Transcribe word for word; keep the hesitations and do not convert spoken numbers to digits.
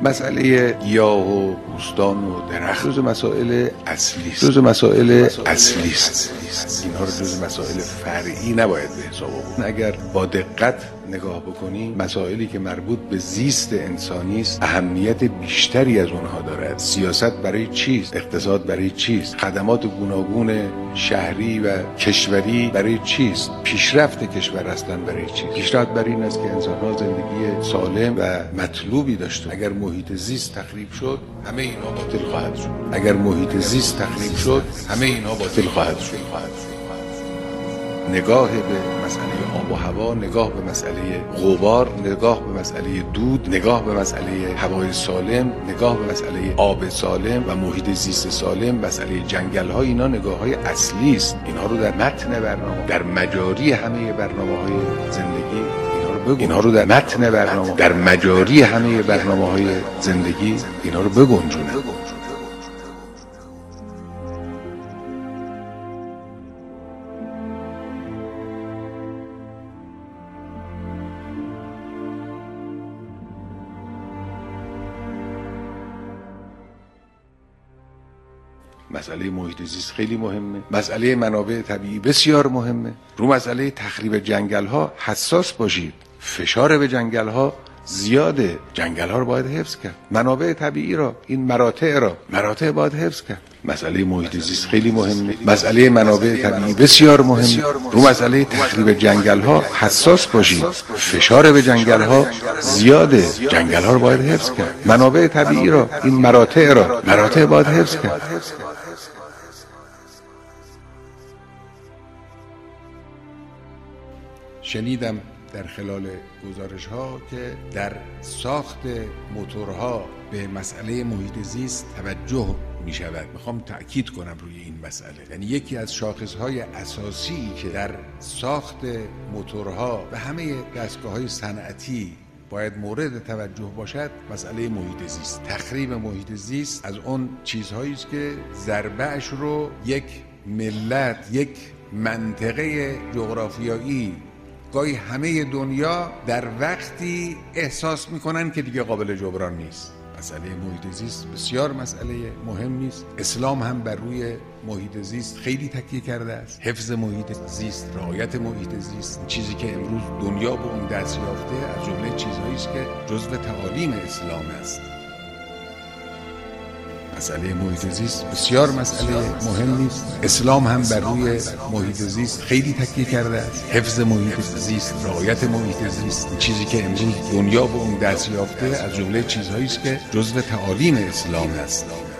مسئله گیاه و بوستان و درخت جز مسائل اصلی است. جز مسائل اصلی است. اینها رو جز مسائل فرعی نباید به حساب آورد. اگر با دقت نگاه بکنیم مسائلی که مربوط به زیست انسانی است اهمیت بیشتری از اونها دارد. سیاست برای چیست؟ اقتصاد برای چیست؟ خدمات گوناگون شهری و کشوری برای چیست؟ پیشرفت کشور هستن برای چیست؟ پیشرفت برای این است که انسان‌ها زندگی سالم و مطلوبی داشته. اگر محیط زیست تخریب شد همه اینها باطل خواهد شد. اگر محیط زیست تخریب شد همه اینها باطل خواهد شد. نگاه به مسئله آب و هوا، نگاه به مسئله غبار، نگاه به مسئله دود، نگاه به مسئله هوای سالم، نگاه به مسئله آب سالم و محیط زیست سالم، مسئله جنگل ها، اینا نگاه های اصلی است. اینها رو در متن برنامه، در مجاری همه برنامه های زندگی اینها رو بگو. اینها رو در متن برنامه، در مجاری همه برنامه های زندگی اینها رو بگنجونه. مسئله محیط زیست خیلی مهمه. مسئله منابع طبیعی بسیار مهمه. رو مسئله تخریب جنگل ها حساس باشید. فشار به جنگل ها زیاده. جنگل ها رو باید حفظ کرد. منابع طبیعی را، این مراتع را، مراتع باید حفظ کرد. مسئله محیط زیست خیلی مهمه. مسئله منابع طبیعی بسیار مهمه. رو مسئله تخریب جنگل ها حساس باشید. فشار به جنگل ها زیاده. جنگل ها رو باید حفظ کرد. منابع طبیعی را، این مراتع را، مراتع باید حفظ کرد. شنیدم در خلال گزارش ها که در ساخت موتورها به مسئله محیط زیست توجه می شود. میخوام تأکید کنم روی این مسئله. یعنی یکی از شاخص های اساسی که در ساخت موتورها و همه دستگاه های صنعتی باید مورد توجه باشد مسئله محیط زیست. تخریب محیط زیست از اون چیزهایی است که ضربه‌اش رو یک ملت، یک منطقه جغرافیایی، گاهی همه دنیا در وقتی احساس میکنن که دیگه قابل جبران نیست. مسئله محیط زیست بسیار مسئله مهمی است. اسلام هم بر روی محیط زیست خیلی تکیه کرده است. حفظ محیط زیست، رعایت محیط زیست، چیزی که امروز دنیا به اون دست یافته از جمله چیزهایی است که جزو تعالیم اسلام است. مسئله محیط زیست بسیار مسئله مهمی است. اسلام هم بر روی محیط زیست خیلی تکیه کرده است. حفظ محیط زیست، رعایت محیط زیست، چیزی که امروز دنیا به اون دست یافته از جمله چیزهایی است که جزو تعالیم اسلام است.